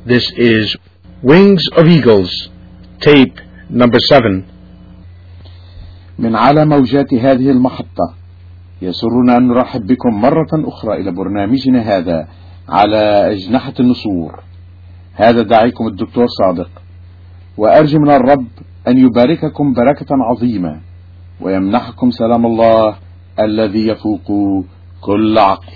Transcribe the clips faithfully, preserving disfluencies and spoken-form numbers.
This is Wings of Eagles, tape number seven. من على موجات هذه المحطة يسرنا أن نرحب بكم مرة أخرى إلى برنامجنا هذا على أجنحة النسور. هذا داعيكم الدكتور صادق، وأرجو من الرب أن يبارككم بركة عظيمة ويمنحكم سلام الله الذي يفوق كل عقل.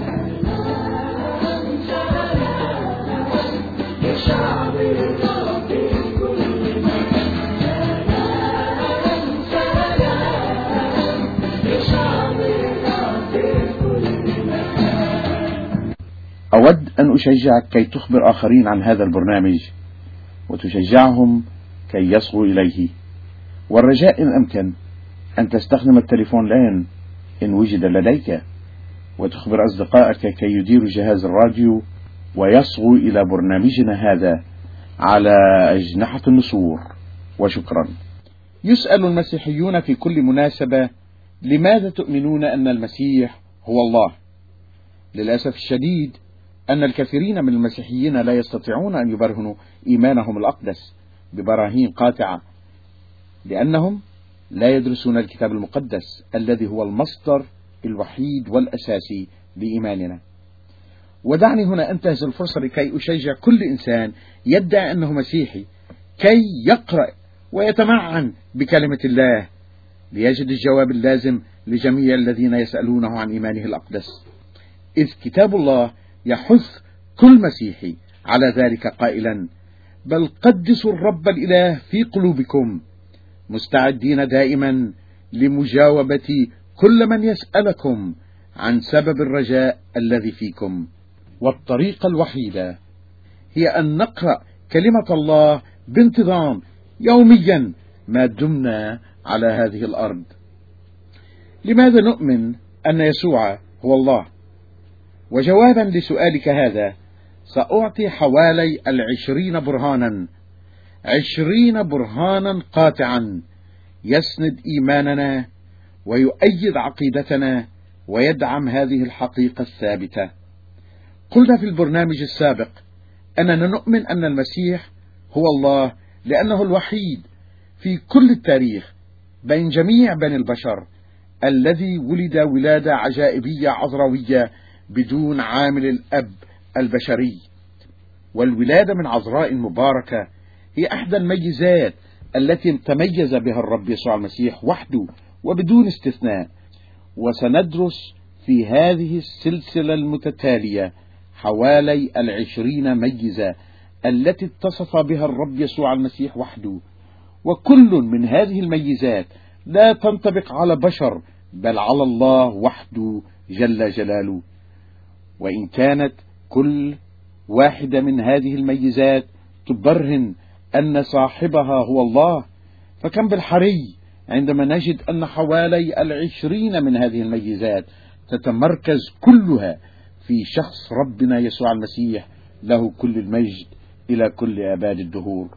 أود أن أشجعك كي تخبر آخرين عن هذا البرنامج وتشجعهم كي يصغوا إليه، والرجاء إن أمكن أن تستخدم التليفون الآن إن وجد لديك، وتخبر أصدقائك كي يديروا جهاز الراديو ويصغوا إلى برنامجنا هذا على أجنحة النسور. وشكرا. يسأل المسيحيون في كل مناسبة: لماذا تؤمنون أن المسيح هو الله؟ للأسف الشديد أن الكثيرين من المسيحيين لا يستطيعون أن يبرهنوا إيمانهم الأقدس ببراهين قاطعة، لأنهم لا يدرسون الكتاب المقدس الذي هو المصدر الوحيد والأساسي لإيماننا. ودعني هنا أنتهز الفرصة لكي أشجع كل إنسان يدعي أنه مسيحي كي يقرأ ويتمعن بكلمة الله ليجد الجواب اللازم لجميع الذين يسألونه عن إيمانه الأقدس، إذ كتاب الله يحث كل مسيحي على ذلك قائلا: بل قدسوا الرب الإله في قلوبكم، مستعدين دائما لمجاوبة كل من يسألكم عن سبب الرجاء الذي فيكم. والطريقة الوحيدة هي أن نقرأ كلمة الله بانتظام يوميا ما دمنا على هذه الأرض. لماذا نؤمن أن يسوع هو الله؟ وجوابا لسؤالك هذا سأعطي حوالي العشرين برهانا عشرين برهانا قاطعا يسند إيماننا ويؤيد عقيدتنا ويدعم هذه الحقيقة الثابتة. قلنا في البرنامج السابق أننا نؤمن أن المسيح هو الله لأنه الوحيد في كل التاريخ بين جميع بني البشر الذي ولد ولادة عجائبية عذراوية بدون عامل الأب البشري. والولادة من عذراء مباركة هي إحدى الميزات التي تميز بها الرب يسوع المسيح وحده وبدون استثناء. وسندرس في هذه السلسلة المتتالية حوالي العشرين ميزة التي اتصف بها الرب يسوع المسيح وحده، وكل من هذه الميزات لا تنطبق على بشر بل على الله وحده جل جلاله. وإن كانت كل واحدة من هذه الميزات تبرهن أن صاحبها هو الله، فكم بالحري عندما نجد أن حوالي العشرين من هذه الميزات تتمركز كلها في شخص ربنا يسوع المسيح له كل المجد إلى كل آباد الدهور.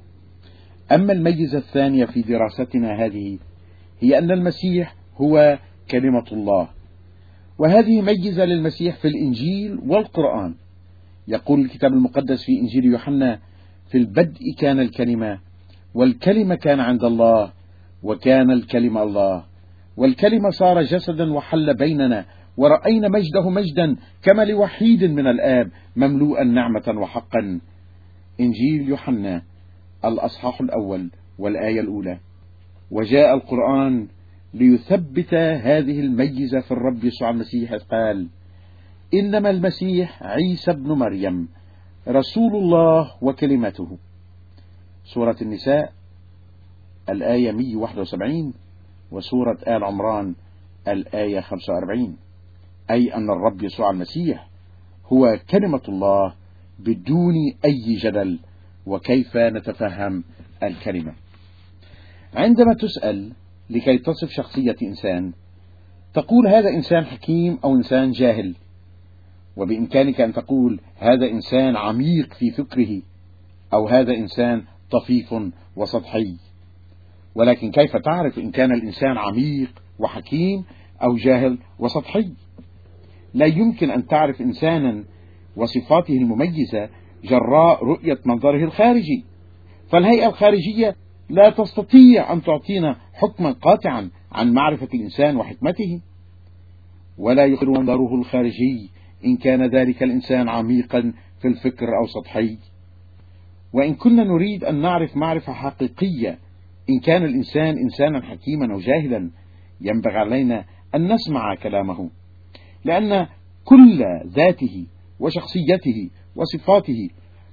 أما الميزة الثانية في دراستنا هذه هي أن المسيح هو كلمة الله، وهذه ميزة للمسيح في الإنجيل والقرآن. يقول الكتاب المقدس في إنجيل يوحنا: في البدء كان الكلمة، والكلمة كان عند الله، وكان الكلمة الله، والكلمة صار جسدا وحل بيننا، ورأينا مجده مجدا كما لوحيد من الآب مملوءا نعمة وحقا. إنجيل يوحنا الأصحاح الأول والآية الأولى. وجاء القرآن ليثبت هذه الميزة في الرب يسوع المسيح، قال: إنما المسيح عيسى ابن مريم رسول الله وكلمته. سورة النساء الآية مئة وواحد وسبعين، وسورة آل عمران الآية خمسة وأربعين، أي أن الرب يسوع المسيح هو كلمة الله بدون أي جدل. وكيف نتفهم الكلمة؟ عندما تسأل لكي تصف شخصية إنسان تقول هذا إنسان حكيم أو إنسان جاهل، وبإمكانك أن تقول هذا إنسان عميق في فكره أو هذا إنسان طفيف وسطحي. ولكن كيف تعرف إن كان الإنسان عميق وحكيم أو جاهل وسطحي؟ لا يمكن أن تعرف إنسانا وصفاته المميزة جراء رؤية منظره الخارجي، فالهيئة الخارجية لا تستطيع أن تعطينا حكما قاطعا عن معرفة الإنسان وحكمته، ولا يخبر منظره الخارجي إن كان ذلك الإنسان عميقا في الفكر أو سطحي. وإن كنا نريد أن نعرف معرفة حقيقية إن كان الإنسان إنسانا حكيما أو جاهلا، ينبغي علينا أن نسمع كلامه، لأن كل ذاته وشخصيته وصفاته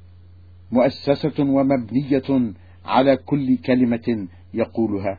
مؤسسة ومبنية على كل كلمة يقولها.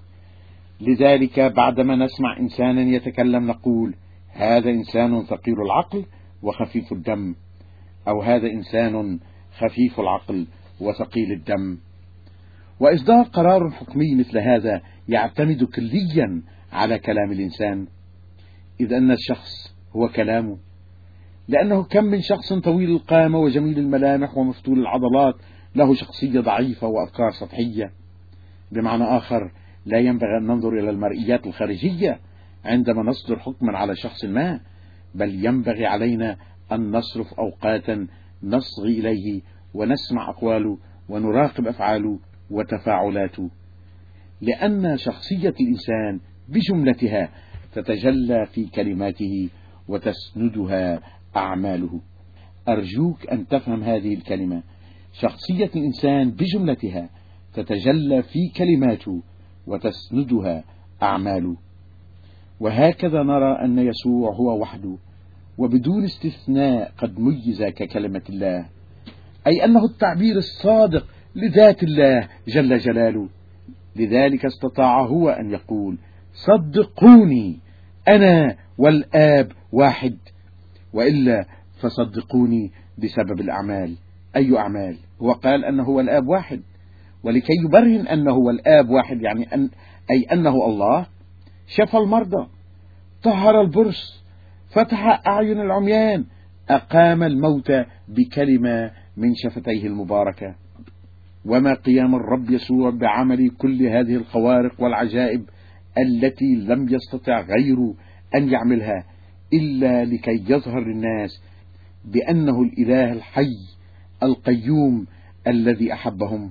لذلك بعدما نسمع إنسانا يتكلم نقول: هذا إنسان ثقيل العقل وخفيف الدم، أو هذا إنسان خفيف العقل وثقيل الدم. وإصدار قرار حكمي مثل هذا يعتمد كليا على كلام الإنسان، إذ أن الشخص هو كلامه، لأنه كم من شخص طويل القامة وجميل الملامح ومفتول العضلات له شخصية ضعيفة وأفكار سطحية. بمعنى آخر، لا ينبغي أن ننظر إلى المرئيات الخارجية عندما نصدر حكما على شخص ما، بل ينبغي علينا أن نصرف أوقاتا نصغي إليه ونسمع أقواله ونراقب أفعاله وتفاعلاته، لأن شخصية الإنسان بجملتها تتجلى في كلماته وتسندها أعماله. أرجوك أن تفهم هذه الكلمة: شخصية الإنسان بجملتها تتجلى في كلماته وتسندها أعماله. وهكذا نرى أن يسوع هو وحده وبدون استثناء قد ميز ككلمة الله، أي أنه التعبير الصادق لذات الله جل جلاله. لذلك استطاع هو أن يقول: صدقوني أنا والآب واحد، وإلا فصدقوني بسبب الأعمال. أي أعمال؟ هو قال أنه هو الآب واحد، ولكي يبرهن أنه هو الآب واحد يعني أن أي أنه الله، شفى المرضى، طهر البرص، فتح أعين العميان، أقام الموتى بكلمة من شفتيه المباركة. وما قيام الرب يسوع بعمل كل هذه الخوارق والعجائب التي لم يستطع غيره أن يعملها إلا لكي يظهر للناس بأنه الإله الحي القيوم الذي أحبهم.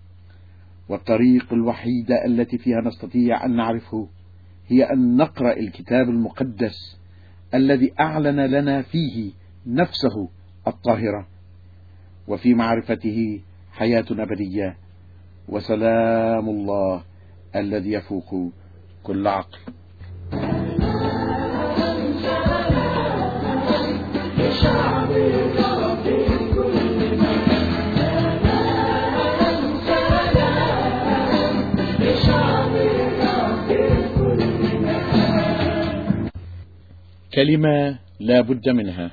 والطريق الوحيدة التي فيها نستطيع أن نعرفه هي أن نقرأ الكتاب المقدس الذي أعلن لنا فيه نفسه الطاهرة، وفي معرفته حياة أبدية وسلام الله الذي يفوق كل عقل. كلمة لا بد منها.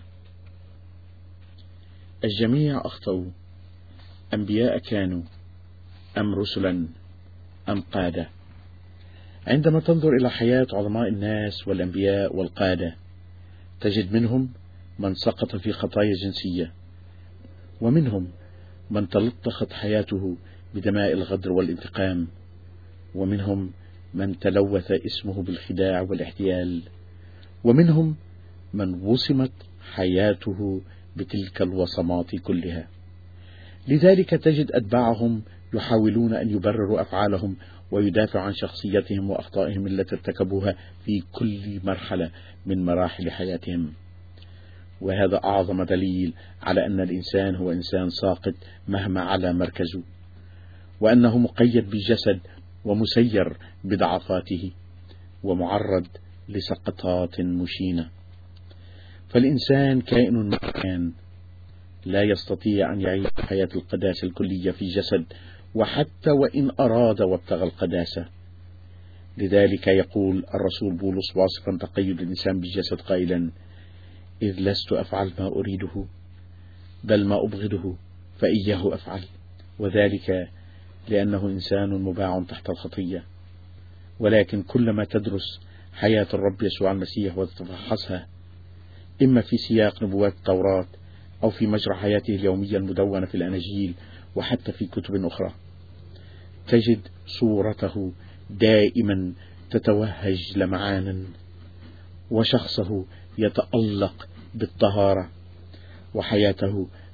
الجميع أخطأوا، أنبياء كانوا أم رسلا أم قادة. عندما تنظر إلى حياة عظماء الناس والأنبياء والقادة تجد منهم من سقط في خطايا جنسية، ومنهم من تلطخت حياته بدماء الغدر والانتقام، ومنهم من تلوث اسمه بالخداع والاحتيال، ومنهم من وصمت حياته بتلك الوصمات كلها. لذلك تجد أتباعهم يحاولون أن يبرروا أفعالهم ويدافعوا عن شخصيتهم وأخطائهم التي ارتكبوها في كل مرحلة من مراحل حياتهم. وهذا أعظم دليل على أن الإنسان هو إنسان ساقط مهما علا مركزه، وأنه مقيد بجسد ومسير بضعفاته ومعرض لسقطات مشينة. فالإنسان كائن مكان لا يستطيع أن يعيش حياة القداسة الكلية في جسد، وحتى وإن أراد وابتغى القداسة. لذلك يقول الرسول بولس واصفا تقيد الإنسان بالجسد قائلا: إذ لست أفعل ما أريده بل ما أبغضه فإياه أفعل، وذلك لأنه إنسان مباع تحت الخطية. ولكن كلما تدرس حياة الرب يسوع المسيح وتتفحصها إما في سياق نبوات التوراة أو في مجرى حياته اليومية المدونة في الأناجيل وحتى في كتب أخرى، تجد صورته دائما تتوهج لمعانا، وشخصه يتألق بالطهارة، وحياته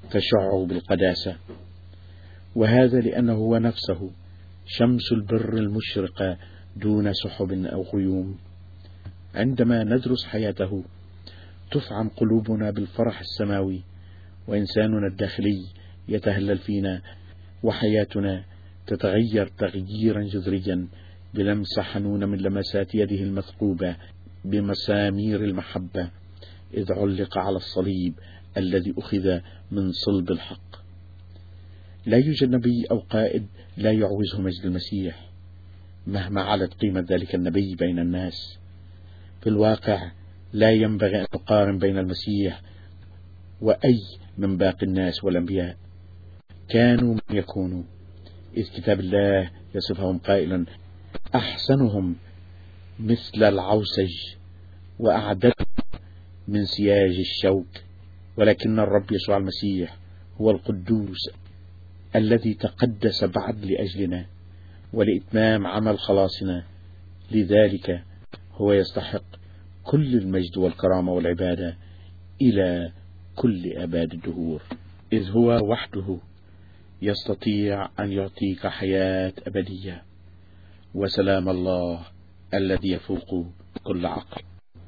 تشع بالقداسة، وهذا لأنه هو نفسه شمس البر المشرقة دون سحب أو غيوم. عندما ندرس حياته تفعم قلوبنا بالفرح السماوي، وإنساننا الداخلي يتهلل فينا، وحياتنا تتغير تغييرا جذريا بلمسة حنونة من لمسات يده المثقوبة بمسامير المحبة، إذ علق على الصليب الذي أخذ من صلب الحق. لا يوجد نبي أو قائد لا يعوزه مجد المسيح مهما علت قيمة ذلك النبي بين الناس. في الواقع لا ينبغي أن نقارن بين المسيح وأي من باقي الناس والأنبياء، كانوا من يكونوا، إذ كتاب الله يصفهم قائلا: أحسنهم مثل العوسج وأعددهم من سياج الشوك. ولكن الرب يسوع المسيح هو القدوس الذي تقدس بعد لأجلنا ولإتمام عمل خلاصنا، لذلك هو يستحق كل المجد والكرامة والعبادة إلى كل آباد الدهور، إذ هو وحده يستطيع أن يعطيك حياة أبدية وسلام الله الذي يفوق كل عقل.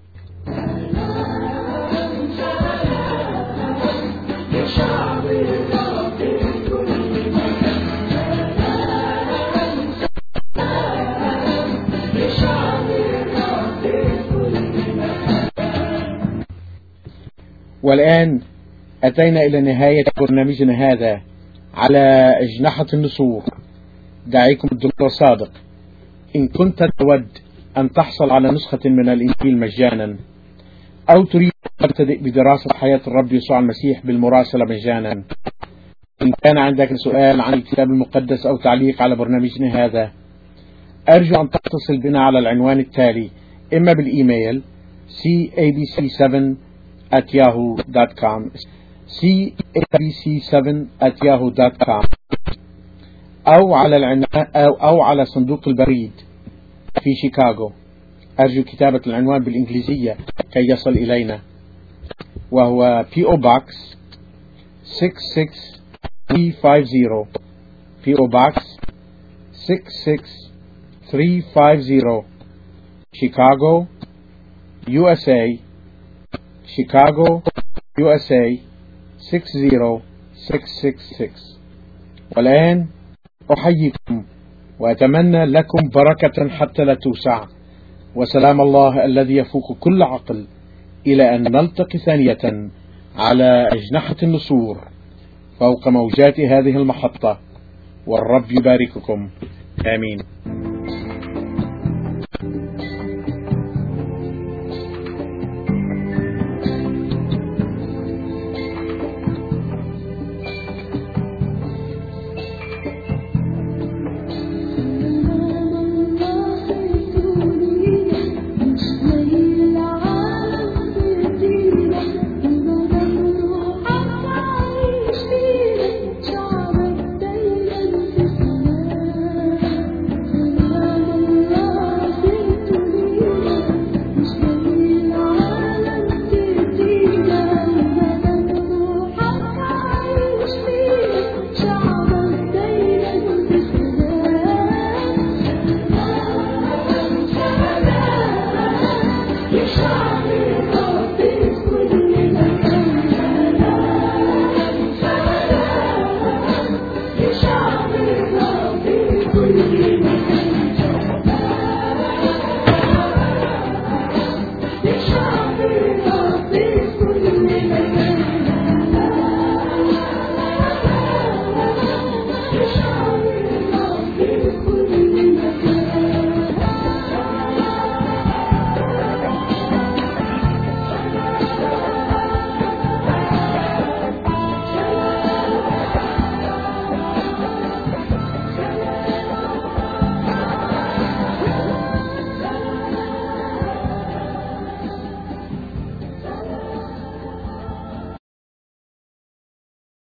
والآن أتينا إلى نهاية برنامجنا هذا على أجنحة النسور. دعيكم الدكتور صادق. إن كنت تود أن تحصل على نسخة من الإنجيل مجانا، أو تريد أن تبتدئ بدراسة حياة الرب يسوع المسيح بالمراسلة مجانا، إن كان عندك سؤال عن الكتاب المقدس أو تعليق على برنامجنا هذا، أرجو أن تتصل بنا على العنوان التالي، إما بالإيميل سي إيه بي سي سفن at yahoo dot com سي إيه بي سي سفن at yahoo dot com أو على العنوان أو, أو على صندوق البريد في شيكاغو. أرجو كتابة العنوان بالإنجليزية كي يصل إلينا، وهو بي أو Box ستة ستة ثلاثة خمسين بي أو Box ستة ستة ثلاثة خمسين شيكاغو يو إس إيه شيكاغو يو إس إيه ستة صفر ستة ستة ستة. والآن أحييكم وأتمنى لكم بركة حتى لا توسع، وسلام الله الذي يفوق كل عقل، إلى أن نلتقي ثانية على أجنحة النسور فوق موجات هذه المحطة، والرب يبارككم. آمين.